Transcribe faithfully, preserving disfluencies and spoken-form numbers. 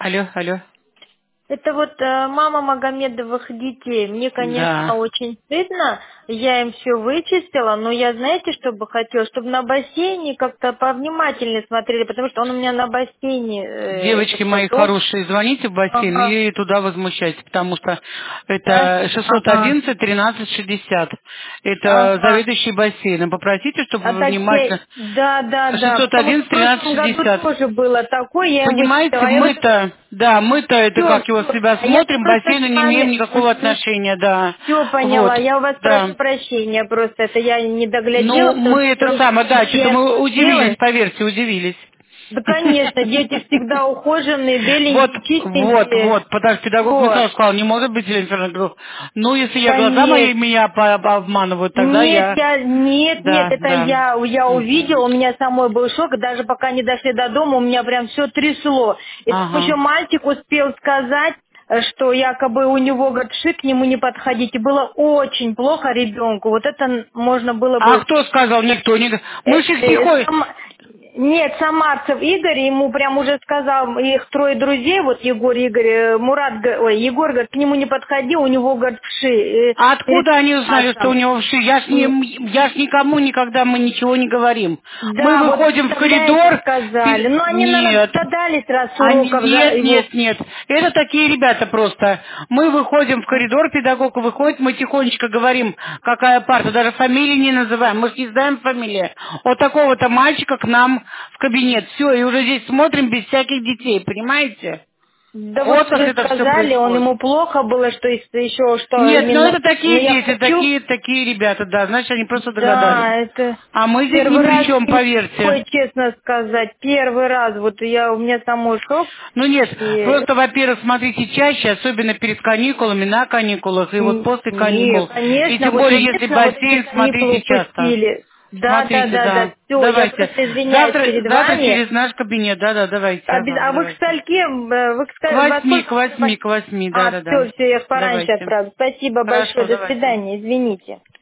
Алло, алло. Это вот э, мама Магомедовых детей. Мне, конечно, Да. очень стыдно. Я им все вычистила, но я, знаете, что бы хотела? Чтобы на бассейне как-то повнимательнее смотрели, потому что он у меня на бассейне, э, Девочки этот мои поток. хорошие, звоните в бассейн Ага. и туда возмущайтесь, потому что Да? это шестьсот Ага. одиннадцать тринадцать шестьдесят. Это Ага. заведующий бассейном. Попросите, чтобы А вы такие, внимательно... да, да, да. шестьсот Потому что одиннадцать в тринадцать прошлом году шестьдесят. тоже было такое, я им Понимаете, вычистила. Я говорю, мы-то, да, мы-то это все, как его с себя все. Я смотрим, к просто бассейну с не имеем вами... никакого отношения, да. Все Вот, поняла. Я у вас да. прошу прощения просто. Это я не доглядела, Ну, потому мы что это вдруг самое, да, что-то я мы удивились, сделаю. поверьте, удивились. Да, конечно, дети всегда ухоженные, Вот, беленькие, вот, чистенькие. вот, потому что педагог мне Вот, сразу сказал, не может быть, Елена Федоровна, говорю, ну, если я глаза мои конечно. меня по- по- обманывают, тогда Нет, я, я, нет, нет, да, это да. я, я Мгм. увидела, у меня самой был шок, и даже пока не дошли до дома, у меня прям все трясло. И там еще Ага. мальчик успел сказать, э, что якобы у него, говорит, шик, к нему не подходить. И было очень плохо ребенку. Вот это н- можно было А бы... кто сказал? Никто не... э, Мы же их э, тихо... сам- Нет, Самарцев Игорь, ему прям уже сказал, их трое друзей, вот Егор, Игорь, э, Мурат, г- ой, Егор, говорит, к нему не подходи, у него, говорит, вши, э, А перед откуда они узнали, что у классом. него вши? Я ж, не, я ж никому никогда мы ничего не говорим. Мы Да, вот выходим в представляете, коридор... сказали. пе- Ну, они, наверное, Нет. догадались раз с Они, уроков за нет, его. нет, нет. Это такие ребята просто. Мы выходим в коридор, педагог выходит, мы тихонечко говорим, какая парта, даже фамилии не называем, мы же не знаем фамилии. Вот такого-то мальчика к нам в кабинет. Все, и уже здесь смотрим без всяких детей, понимаете? Да вот Вот как уже это все сказали, он происходит. ему плохо было, что ес- еще, что Нет, ну именно... это Но такие я дети, хочу... такие, такие ребята, да, значит, они просто догадались. Да, это А мы здесь ни первый при раз чем, с ним поверьте. такое, честно сказать, первый раз. Вот я, у меня самой шок. Ну нет, И... просто, во-первых, смотрите чаще, особенно перед каникулами, на каникулах и вот н- после Не, каникул. И конечно, тем вот более, если единственное, вот эти бассейн, каникулы смотрите часто. упустили. Да, да, Смотрите, да, да, да. все, я Давайте. просто извиняюсь Завтра, перед завтра вами. через наш кабинет, да-да, давайте, Обяз- ага, А вы к давайте. скольки, э, вы к К ска- во восьми, сколько к уже... восьми, пос- к восьми, А, да-да-да. все, все, я их пораньше Давайте. отправлю. Спасибо большое, Хорошо, до давайте. свидания, извините.